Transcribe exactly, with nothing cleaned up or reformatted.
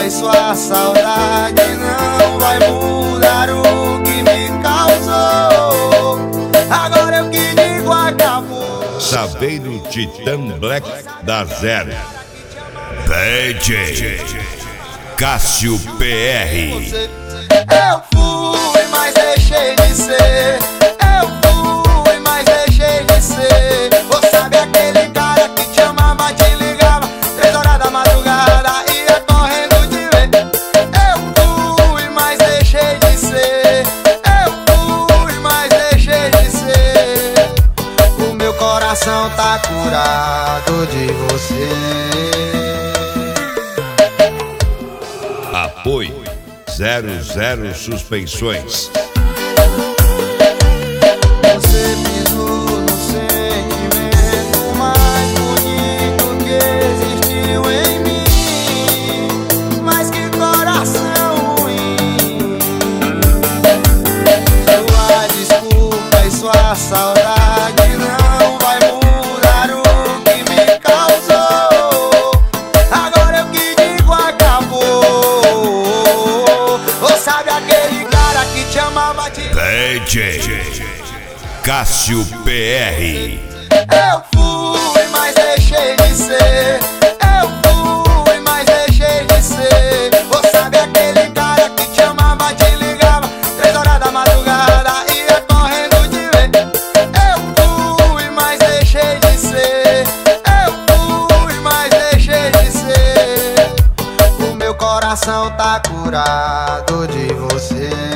desculpa e sua saudade não vai mudar o que me causou. Agora eu que digo acabou. Saveiro Titã Black da Zero. D J Cássio P R. Eu fui, mas deixei de ser. Eu fui, mas deixei de ser. Você sabe aquele cara que te amava, te ligava três horas da madrugada, ia correndo de ver. Eu fui, mas deixei de ser. Eu fui, mas deixei de ser. O meu coração tá curado de você. Apoio zero zero Suspensões. Você pisou no sentimento mais bonito que existiu em mim. Mas que coração ruim. Sua desculpa e sua saudade não vai mudar o que me causou. Agora eu que digo acabou. Ou sabe aquele cara que te amava, te... D J Cássio P R. Eu fui, mas deixei de ser. Eu fui, mas deixei de ser. Você sabe aquele cara que te amava, te ligava três horas da madrugada, ia correndo de ver. Eu fui, mas deixei de ser. Eu fui, mas deixei de ser. O meu coração tá curado de você.